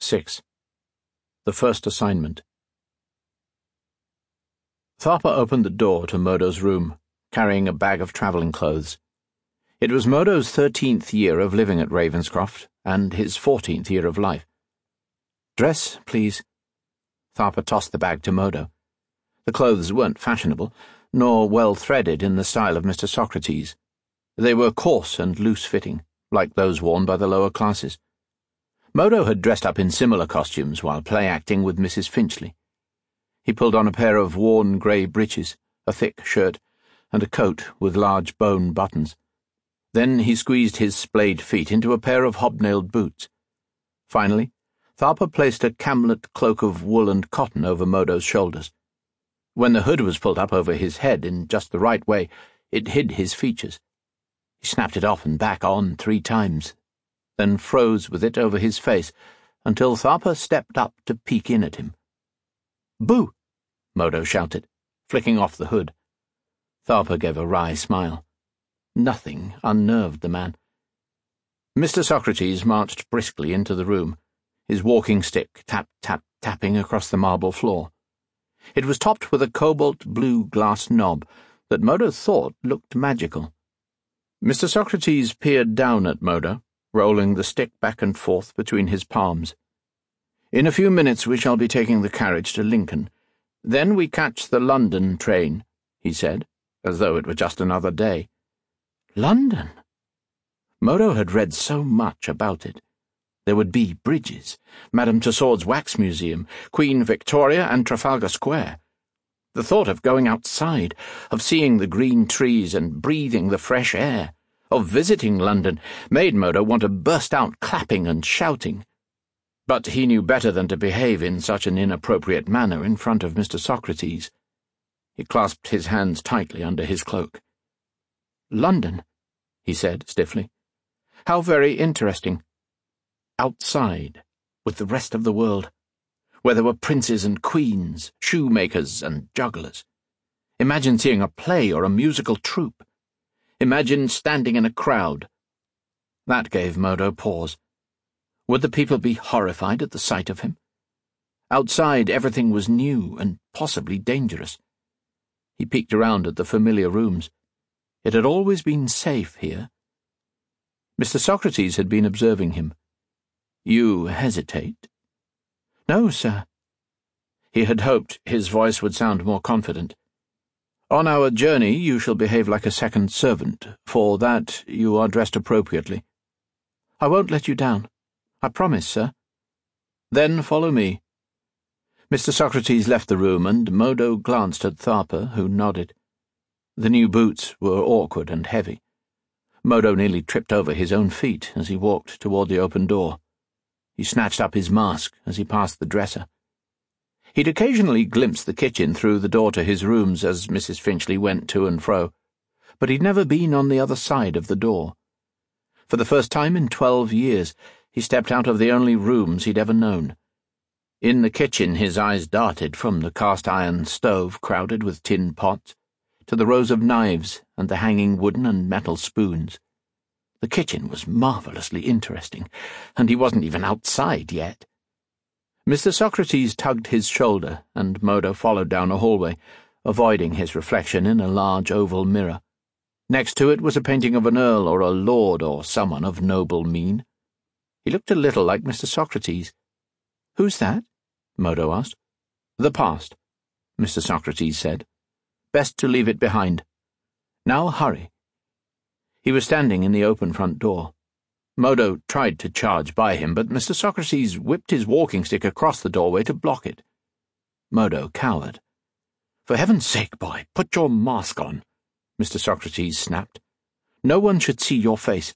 6. The First Assignment. Tharper opened the door to Modo's room, carrying a bag of travelling clothes. It was Modo's 13th year of living at Ravenscroft, and his 14th year of life. "Dress, please." Tharper tossed the bag to Modo. The clothes weren't fashionable, nor well threaded in the style of Mr. Socrates. They were coarse and loose-fitting, like those worn by the lower classes. Modo had dressed up in similar costumes while play-acting with Mrs. Finchley. He pulled on a pair of worn grey breeches, a thick shirt, and a coat with large bone buttons. Then he squeezed his splayed feet into a pair of hobnailed boots. Finally, Tharper placed a camlet cloak of wool and cotton over Modo's shoulders. When the hood was pulled up over his head in just the right way, it hid his features. He snapped it off and back on 3 times, then froze with it over his face until Tharper stepped up to peek in at him. "Boo!" Modo shouted, flicking off the hood. Tharper gave a wry smile. Nothing unnerved the man. Mr. Socrates marched briskly into the room, his walking stick tap-tap-tapping across the marble floor. It was topped with a cobalt-blue glass knob that Modo thought looked magical. Mr. Socrates peered down at Modo, rolling the stick back and forth between his palms. "In a few minutes we shall be taking the carriage to Lincoln. Then we catch the London train," he said, as though it were just another day. London! Modo had read so much about it. There would be bridges, Madame Tussauds Wax Museum, Queen Victoria, and Trafalgar Square. The thought of going outside, of seeing the green trees and breathing the fresh air, of visiting London, made Modo want to burst out clapping and shouting. But he knew better than to behave in such an inappropriate manner in front of Mr. Socrates. He clasped his hands tightly under his cloak. "London," he said stiffly. "How very interesting. Outside, with the rest of the world, where there were princes and queens, shoemakers and jugglers. Imagine seeing a play or a musical troupe. Imagine standing in a crowd." That gave Modo pause. Would the people be horrified at the sight of him? Outside, everything was new and possibly dangerous. He peeked around at the familiar rooms. It had always been safe here. Mr. Socrates had been observing him. "You hesitate?" "No, sir." He had hoped his voice would sound more confident. "On our journey you shall behave like a second servant. For that you are dressed appropriately." "I won't let you down. I promise, sir." "Then follow me." Mr. Socrates left the room, and Modo glanced at Tharper, who nodded. The new boots were awkward and heavy. Modo nearly tripped over his own feet as he walked toward the open door. He snatched up his mask as he passed the dresser. He'd occasionally glimpsed the kitchen through the door to his rooms as Mrs. Finchley went to and fro, but he'd never been on the other side of the door. For the first time in 12 years, he stepped out of the only rooms he'd ever known. In the kitchen his eyes darted from the cast-iron stove crowded with tin pots to the rows of knives and the hanging wooden and metal spoons. The kitchen was marvellously interesting, and he wasn't even outside yet. Mr. Socrates tugged his shoulder, and Modo followed down a hallway, avoiding his reflection in a large oval mirror. Next to it was a painting of an earl or a lord or someone of noble mien. He looked a little like Mr. Socrates. "Who's that?" Modo asked. "The past," Mr. Socrates said. "Best to leave it behind. Now hurry." He was standing in the open front door. Modo tried to charge by him, but Mr. Socrates whipped his walking stick across the doorway to block it. Modo cowered. "For heaven's sake, boy, put your mask on," Mr. Socrates snapped. "No one should see your face."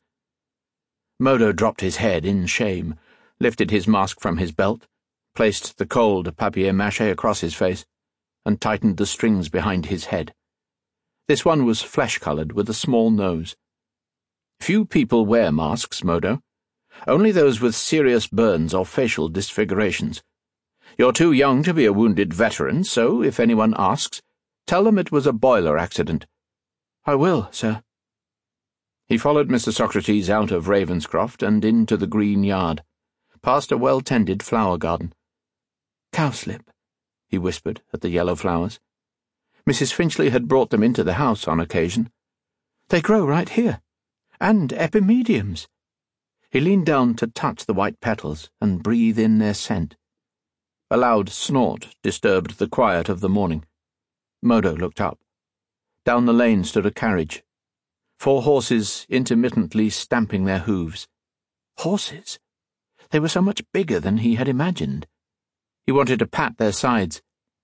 Modo dropped his head in shame, lifted his mask from his belt, placed the cold papier-mâché across his face, and tightened the strings behind his head. This one was flesh-coloured with a small nose. "Few people wear masks, Modo. Only those with serious burns or facial disfigurations. You're too young to be a wounded veteran, so if anyone asks, tell them it was a boiler accident." "I will, sir." He followed Mr. Socrates out of Ravenscroft and into the green yard, past a well-tended flower garden. "Cowslip," he whispered at the yellow flowers. Mrs. Finchley had brought them into the house on occasion. "They grow right here. And epimediums." He leaned down to touch the white petals and breathe in their scent. A loud snort disturbed the quiet of the morning. Modo looked up. Down the lane stood a carriage. 4 horses intermittently stamping their hooves. Horses? They were so much bigger than he had imagined. He wanted to pat their sides.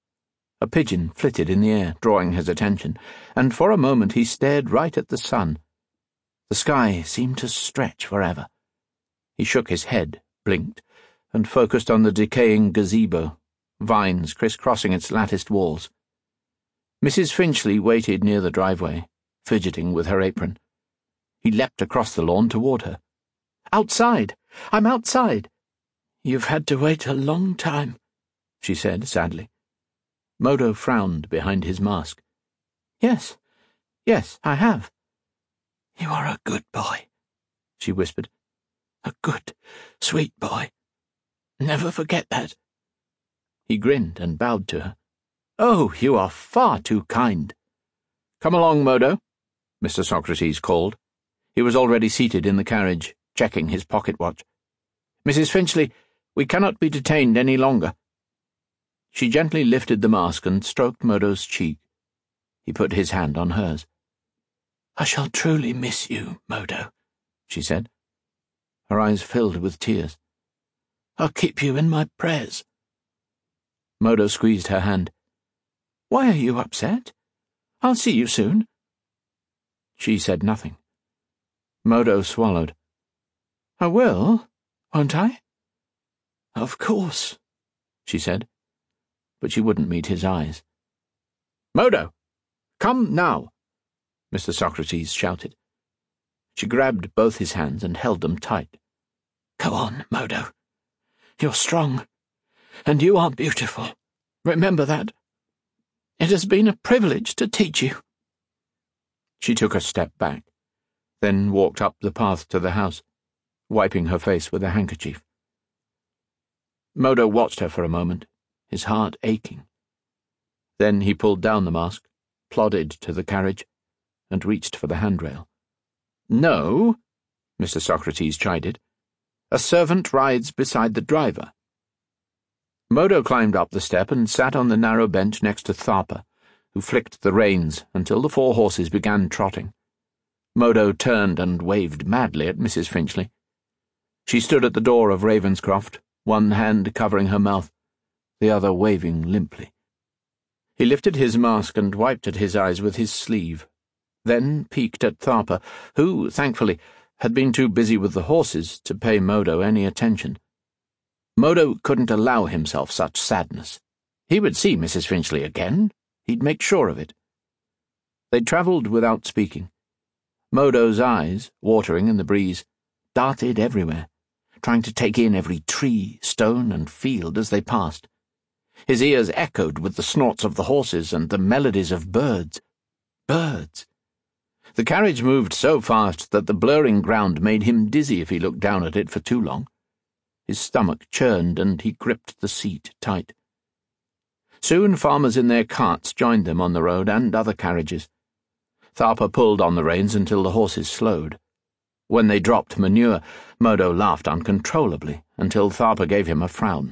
A pigeon flitted in the air, drawing his attention, and for a moment he stared right at the sun. The sky seemed to stretch forever. He shook his head, blinked, and focused on the decaying gazebo, vines crisscrossing its latticed walls. Mrs. Finchley waited near the driveway, fidgeting with her apron. He leapt across the lawn toward her. "Outside! I'm outside!" "You've had to wait a long time," she said sadly. Modo frowned behind his mask. Yes, I have." "You are a good boy," she whispered. "A good, sweet boy. Never forget that." He grinned and bowed to her. "Oh, you are far too kind." "Come along, Modo," Mr. Socrates called. He was already seated in the carriage, checking his pocket watch. "Mrs. Finchley, we cannot be detained any longer." She gently lifted the mask and stroked Modo's cheek. He put his hand on hers. "I shall truly miss you, Modo," she said. Her eyes filled with tears. "I'll keep you in my prayers." Modo squeezed her hand. "Why are you upset? I'll see you soon." She said nothing. Modo swallowed. "I will, won't I?" "Of course," she said, but she wouldn't meet his eyes. "Modo! Come now!" Mr. Socrates shouted. She grabbed both his hands and held them tight. "Go on, Modo. You're strong, and you are beautiful. Remember that. It has been a privilege to teach you." She took a step back, then walked up the path to the house, wiping her face with a handkerchief. Modo watched her for a moment, his heart aching. Then he pulled down the mask, plodded to the carriage, and reached for the handrail. "No," Mr. Socrates chided. "A servant rides beside the driver." Modo climbed up the step and sat on the narrow bench next to Tharpa, who flicked the reins until the 4 horses began trotting. Modo turned and waved madly at Mrs. Finchley. She stood at the door of Ravenscroft, one hand covering her mouth, the other waving limply. He lifted his mask and wiped at his eyes with his sleeve, then peeked at Tharpa, who, thankfully, had been too busy with the horses to pay Modo any attention. Modo couldn't allow himself such sadness. He would see Mrs. Finchley again. He'd make sure of it. They travelled without speaking. Modo's eyes, watering in the breeze, darted everywhere, trying to take in every tree, stone, and field as they passed. His ears echoed with the snorts of the horses and the melodies of birds. Birds! The carriage moved so fast that the blurring ground made him dizzy if he looked down at it for too long. His stomach churned and he gripped the seat tight. Soon farmers in their carts joined them on the road and other carriages. Tharpa pulled on the reins until the horses slowed. When they dropped manure, Modo laughed uncontrollably until Tharpa gave him a frown.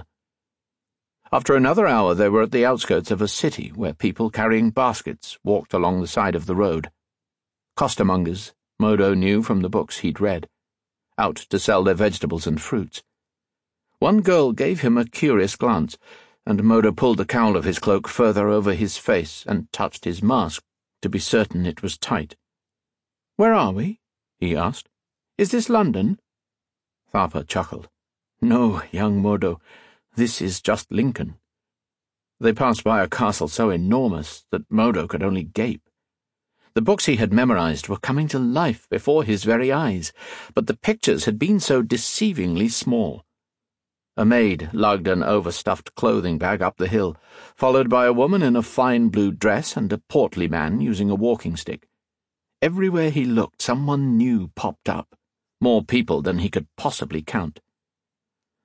After another hour they were at the outskirts of a city where people carrying baskets walked along the side of the road. Costermongers, Modo knew from the books he'd read, out to sell their vegetables and fruits. One girl gave him a curious glance, and Modo pulled the cowl of his cloak further over his face and touched his mask to be certain it was tight. "Where are we?" he asked. "Is this London?" Tharpa chuckled. "No, young Modo, this is just Lincoln." They passed by a castle so enormous that Modo could only gape. The books he had memorized were coming to life before his very eyes, but the pictures had been so deceivingly small. A maid lugged an overstuffed clothing bag up the hill, followed by a woman in a fine blue dress and a portly man using a walking stick. Everywhere he looked, someone new popped up, more people than he could possibly count.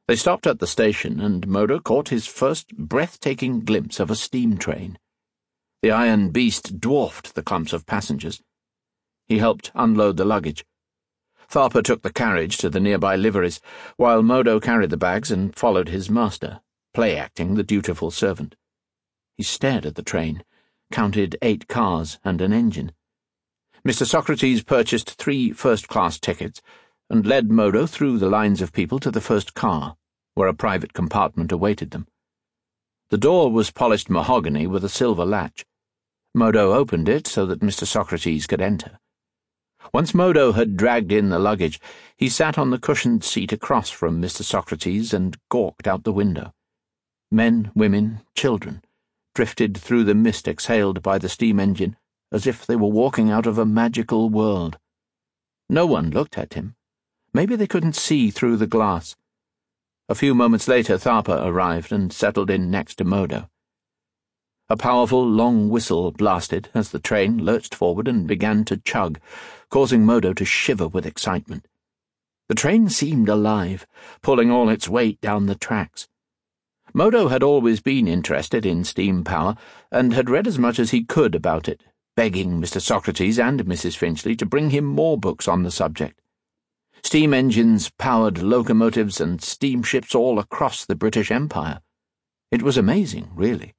They stopped at the station, and Modo caught his first breathtaking glimpse of a steam train. The iron beast dwarfed the clumps of passengers. He helped unload the luggage. Tharper took the carriage to the nearby liveries, while Modo carried the bags and followed his master, play-acting the dutiful servant. He stared at the train, counted 8 cars and an engine. Mr. Socrates purchased 3 first-class tickets and led Modo through the lines of people to the first car, where a private compartment awaited them. The door was polished mahogany with a silver latch. Modo opened it so that Mr. Socrates could enter. Once Modo had dragged in the luggage, he sat on the cushioned seat across from Mr. Socrates and gawked out the window. Men, women, children drifted through the mist exhaled by the steam engine as if they were walking out of a magical world. No one looked at him. Maybe they couldn't see through the glass. A few moments later, Tharper arrived and settled in next to Modo. A powerful, long whistle blasted as the train lurched forward and began to chug, causing Modo to shiver with excitement. The train seemed alive, pulling all its weight down the tracks. Modo had always been interested in steam power and had read as much as he could about it, begging Mr. Socrates and Mrs. Finchley to bring him more books on the subject. Steam engines powered locomotives and steamships all across the British Empire. It was amazing, really.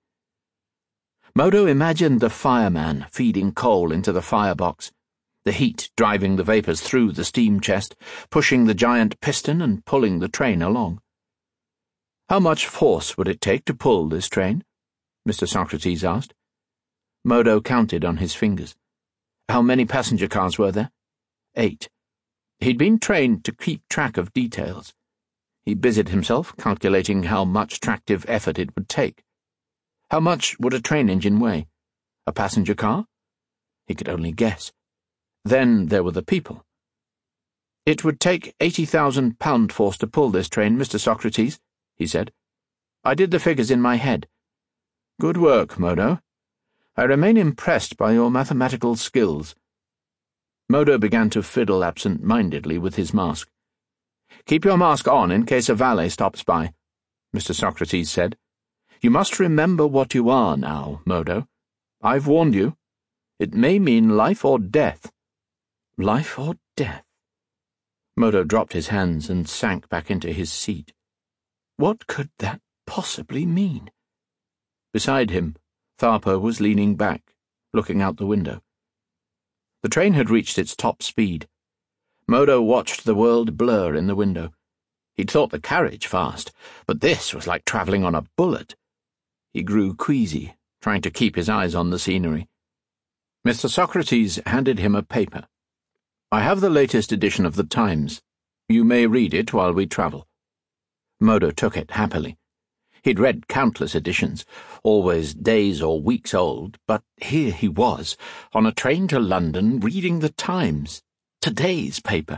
Modo imagined the fireman feeding coal into the firebox, the heat driving the vapours through the steam chest, pushing the giant piston and pulling the train along. How much force would it take to pull this train? Mr. Socrates asked. Modo counted on his fingers. How many passenger cars were there? 8. He'd been trained to keep track of details. He busied himself calculating how much tractive effort it would take. How much would a train engine weigh? A passenger car? He could only guess. Then there were the people. It would take 80,000 pound force to pull this train, Mr. Socrates, he said. I did the figures in my head. Good work, Modo. I remain impressed by your mathematical skills. Modo began to fiddle absent-mindedly with his mask. Keep your mask on in case a valet stops by, Mr. Socrates said. You must remember what you are now, Modo. I've warned you. It may mean life or death. Life or death? Modo dropped his hands and sank back into his seat. What could that possibly mean? Beside him, Tharper was leaning back, looking out the window. The train had reached its top speed. Modo watched the world blur in the window. He'd thought the carriage fast, but this was like travelling on a bullet. He grew queasy, trying to keep his eyes on the scenery. Mr. Socrates handed him a paper. I have the latest edition of the Times. You may read it while we travel. Modo took it happily. He'd read countless editions, always days or weeks old, but here he was, on a train to London, reading the Times, today's paper.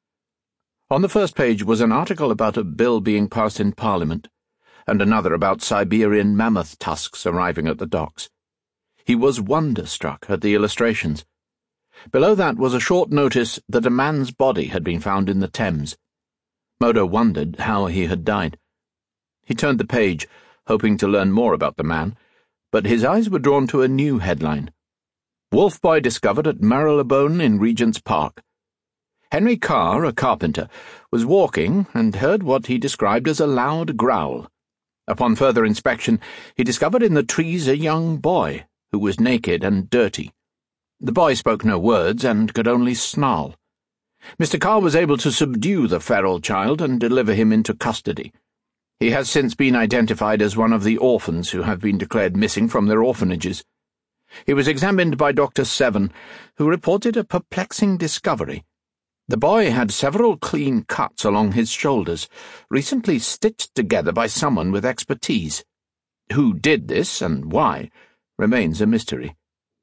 On the first page was an article about a bill being passed in Parliament, and another about Siberian mammoth tusks arriving at the docks. He was wonderstruck at the illustrations. Below that was a short notice that a man's body had been found in the Thames. Modo wondered how he had died. He turned the page, hoping to learn more about the man, but his eyes were drawn to a new headline. Wolf boy discovered at Marylebone in Regent's Park. Henry Carr, a carpenter, was walking and heard what he described as a loud growl. Upon further inspection, he discovered in the trees a young boy, who was naked and dirty. The boy spoke no words and could only snarl. Mr. Carr was able to subdue the feral child and deliver him into custody. He has since been identified as one of the orphans who have been declared missing from their orphanages. He was examined by Dr. Seven, who reported a perplexing discovery. The boy had several clean cuts along his shoulders, recently stitched together by someone with expertise. Who did this, and why, remains a mystery.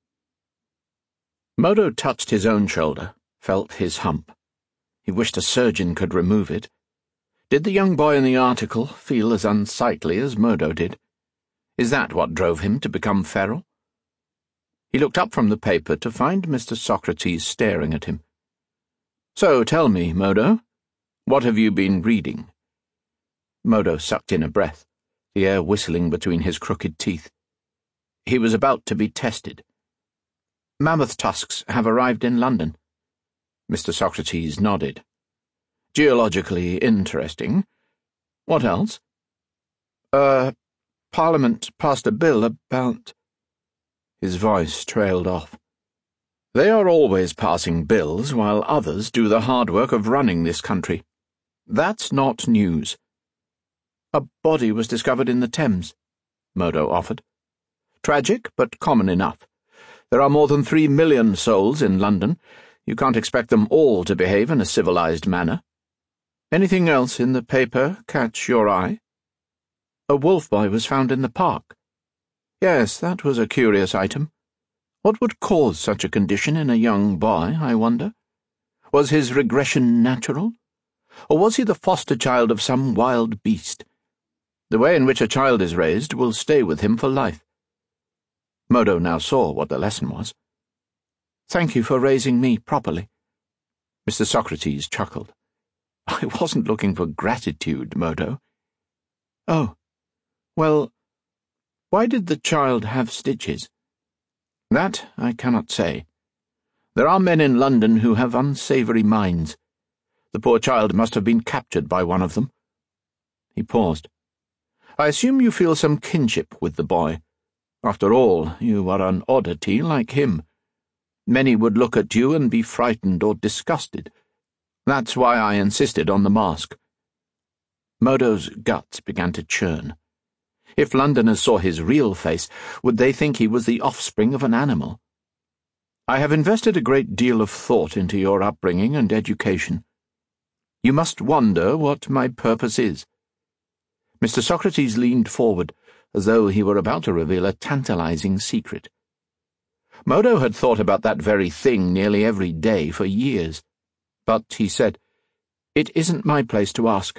Modo touched his own shoulder, felt his hump. He wished a surgeon could remove it. Did the young boy in the article feel as unsightly as Modo did? Is that what drove him to become feral? He looked up from the paper to find Mr. Socrates staring at him. So tell me, Modo, what have you been reading? Modo sucked in a breath, the air whistling between his crooked teeth. He was about to be tested. Mammoth tusks have arrived in London. Mr. Socrates nodded. Geologically interesting. What else? Parliament passed a bill about... His voice trailed off. They are always passing bills while others do the hard work of running this country. That's not news. A body was discovered in the Thames, Modo offered. Tragic, but common enough. There are more than 3 million souls in London. You can't expect them all to behave in a civilized manner. Anything else in the paper catch your eye? A wolf boy was found in the park. Yes, that was a curious item. What would cause such a condition in a young boy, I wonder? Was his regression natural? Or was he the foster child of some wild beast? The way in which a child is raised will stay with him for life. Modo now saw what the lesson was. Thank you for raising me properly. Mr. Socrates chuckled. I wasn't looking for gratitude, Modo. Oh, well, why did the child have stitches? That I cannot say. There are men in London who have unsavoury minds. The poor child must have been captured by one of them. He paused. I assume you feel some kinship with the boy. After all, you are an oddity like him. Many would look at you and be frightened or disgusted. That's why I insisted on the mask. Modo's guts began to churn. If Londoners saw his real face, would they think he was the offspring of an animal? I have invested a great deal of thought into your upbringing and education. You must wonder what my purpose is. Mr. Socrates leaned forward, as though he were about to reveal a tantalizing secret. Modo had thought about that very thing nearly every day for years. But, he said, it isn't my place to ask.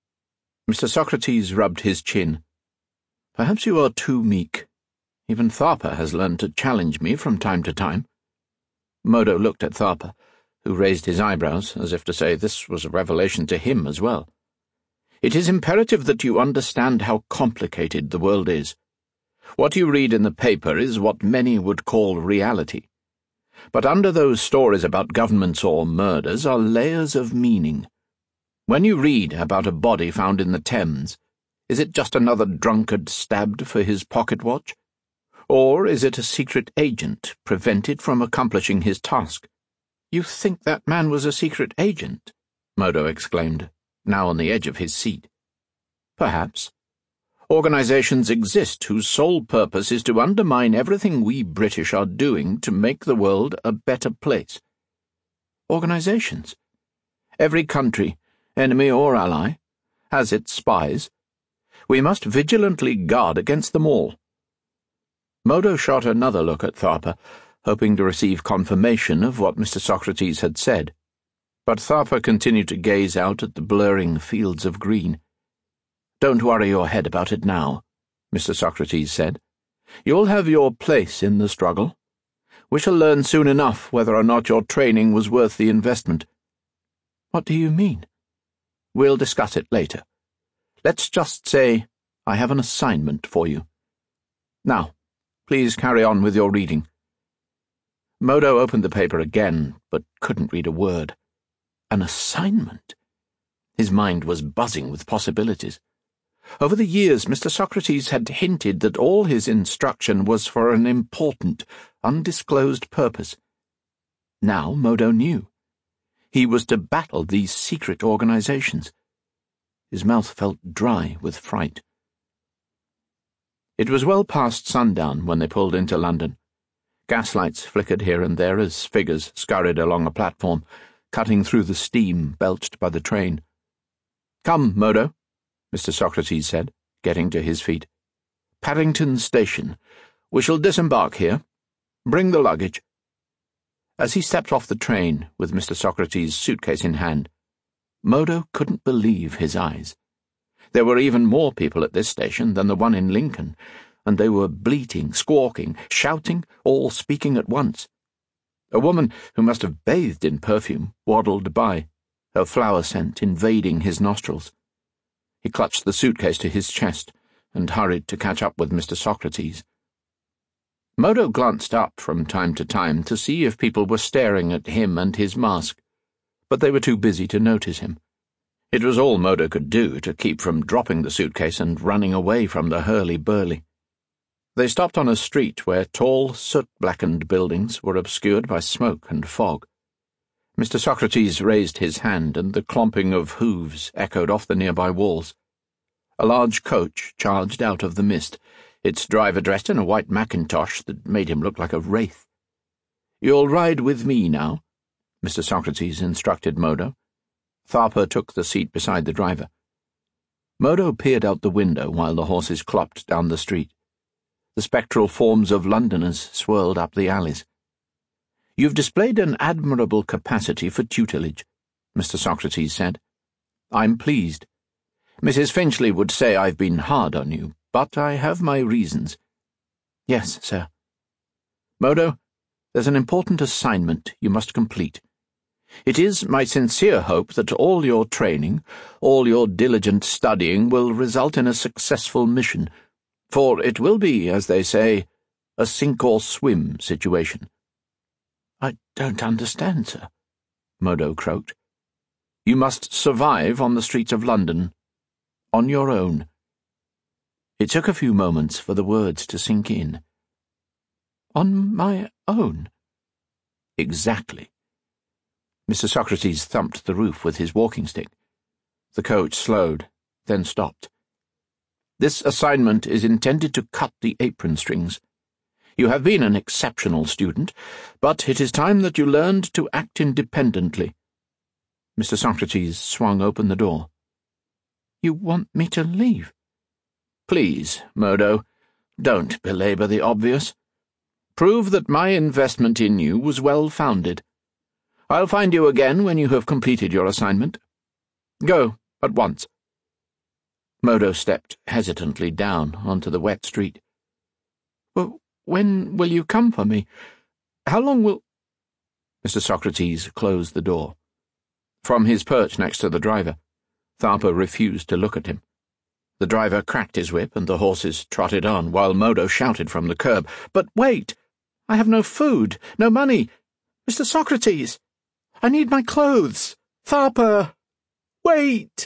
Mr. Socrates rubbed his chin. Perhaps you are too meek. Even Tharpa has learned to challenge me from time to time. Modo looked at Tharpa, who raised his eyebrows, as if to say this was a revelation to him as well. It is imperative that you understand how complicated the world is. What you read in the paper is what many would call reality. But under those stories about governments or murders are layers of meaning. When you read about a body found in the Thames, is it just another drunkard stabbed for his pocket watch? Or is it a secret agent prevented from accomplishing his task? You think that man was a secret agent? Modo exclaimed, now on the edge of his seat. Perhaps. Organizations exist whose sole purpose is to undermine everything we British are doing to make the world a better place. Organizations. Every country, enemy or ally, has its spies. We must vigilantly guard against them all. Modo shot another look at Tharpa, hoping to receive confirmation of what Mr. Socrates had said. But Tharpa continued to gaze out at the blurring fields of green. Don't worry your head about it now, Mr. Socrates said. You'll have your place in the struggle. We shall learn soon enough whether or not your training was worth the investment. What do you mean? We'll discuss it later. Let's just say I have an assignment for you. Now, please carry on with your reading. Modo opened the paper again, but couldn't read a word. An assignment? His mind was buzzing with possibilities. Over the years, Mr. Socrates had hinted that all his instruction was for an important, undisclosed purpose. Now Modo knew. He was to battle these secret organizations. His mouth felt dry with fright. It was well past sundown when they pulled into London. Gaslights flickered here and there as figures scurried along a platform, cutting through the steam belched by the train. Come, Modo, Mr. Socrates said, getting to his feet. Paddington Station. We shall disembark here. Bring the luggage. As he stepped off the train, with Mr. Socrates' suitcase in hand, Modo couldn't believe his eyes. There were even more people at this station than the one in Lincoln, and they were bleating, squawking, shouting, all speaking at once. A woman, who must have bathed in perfume, waddled by, her flower scent invading his nostrils. He clutched the suitcase to his chest and hurried to catch up with Mr. Socrates. Modo glanced up from time to time to see if people were staring at him and his mask, but they were too busy to notice him. It was all Modo could do to keep from dropping the suitcase and running away from the hurly-burly. They stopped on a street where tall, soot-blackened buildings were obscured by smoke and fog. Mr. Socrates raised his hand, and the clomping of hooves echoed off the nearby walls. A large coach charged out of the mist, its driver dressed in a white mackintosh that made him look like a wraith. "You'll ride with me now," Mr. Socrates instructed Modo. Tharper took the seat beside the driver. Modo peered out the window while the horses clopped down the street. The spectral forms of Londoners swirled up the alleys. "You've displayed an admirable capacity for tutelage," Mr. Socrates said. "I'm pleased. Mrs. Finchley would say I've been hard on you, but I have my reasons." "Yes, sir." "Modo, there's an important assignment you must complete. It is my sincere hope that all your training, all your diligent studying will result in a successful mission, for it will be, as they say, a sink-or-swim situation." "I don't understand, sir," Modo croaked. "You must survive on the streets of London, on your own." It took a few moments for the words to sink in. "On my own?" "Exactly." Mr. Socrates thumped the roof with his walking stick. The coach slowed, then stopped. "This assignment is intended to cut the apron strings. You have been an exceptional student, but it is time that you learned to act independently." Mr. Socrates swung open the door. "You want me to leave?" "Please, Modo, don't belabor the obvious. Prove that my investment in you was well-founded. I'll find you again when you have completed your assignment. Go, at once." Modo stepped hesitantly down onto the wet street. "Well, when will you come for me? How long will—" Mr. Socrates closed the door. From his perch next to the driver, Tharper refused to look at him. The driver cracked his whip, and the horses trotted on, while Modo shouted from the curb, "But wait! I have no food, no money! Mr. Socrates! I need my clothes! Tharper! Wait!"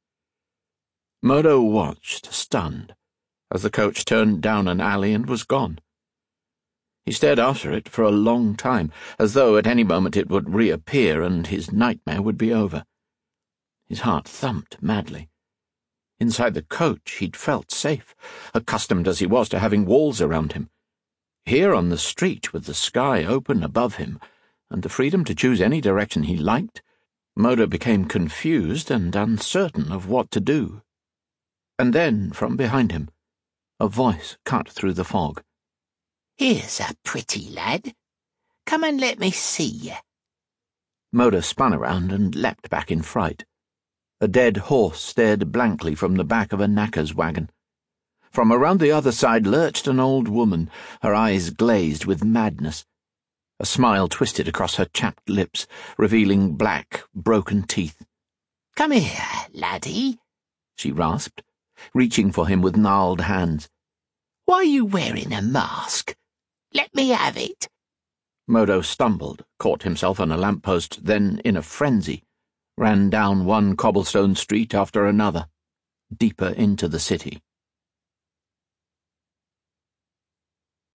Modo watched, stunned, as the coach turned down an alley and was gone. He stared after it for a long time, as though at any moment it would reappear and his nightmare would be over. His heart thumped madly. Inside the coach he'd felt safe, accustomed as he was to having walls around him. Here on the street, with the sky open above him, and the freedom to choose any direction he liked, Modo became confused and uncertain of what to do. And then, from behind him, a voice cut through the fog. "Here's a pretty lad. Come and let me see ye." Modo spun around and leapt back in fright. A dead horse stared blankly from the back of a knacker's wagon. From around the other side lurched an old woman, her eyes glazed with madness. A smile twisted across her chapped lips, revealing black, broken teeth. "Come here, laddie," she rasped, reaching for him with gnarled hands. "Why are you wearing a mask? Let me have it." Modo stumbled, caught himself on a lamp-post, then, in a frenzy, ran down one cobblestone street after another, deeper into the city.